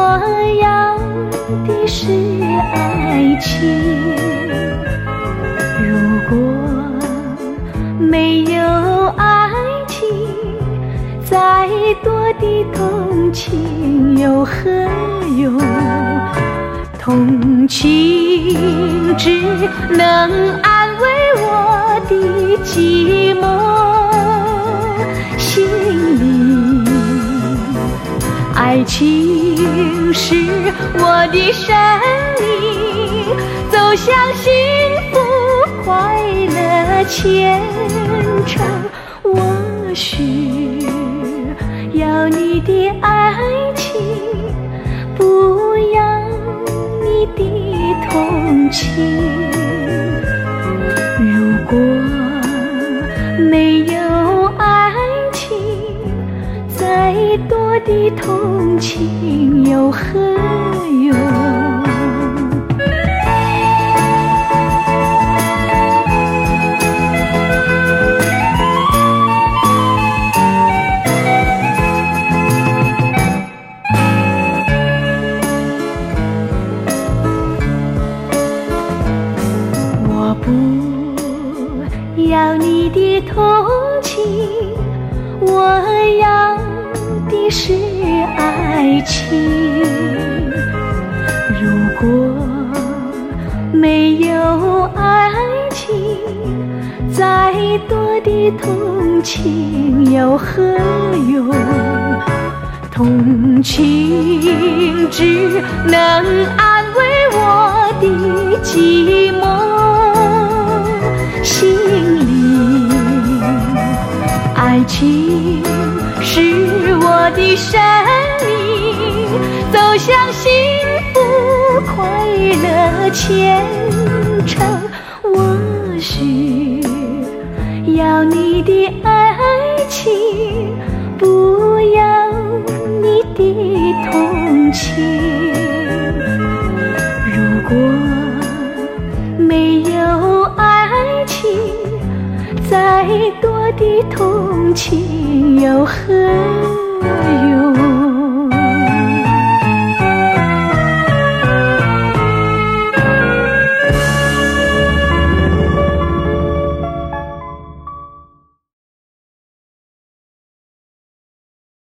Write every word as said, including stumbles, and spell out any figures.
要的是爱情。如果没有爱情，再多的同情有何用？同情只能安慰我的寂寞心灵，爱情是我的生命，走向幸福快乐前程。我需要你的爱情，不要你的同情。如果没有爱情，再多的同情有何用？我不要你的同情，我要的是爱情。如果没有爱情，再多的同情有何用？同情只能安慰我的寂寞心灵，爱情是我的生命，走向幸福快乐前程。我需要你的爱情，不要你的同情。如果没有爱情，再多的同情有何用？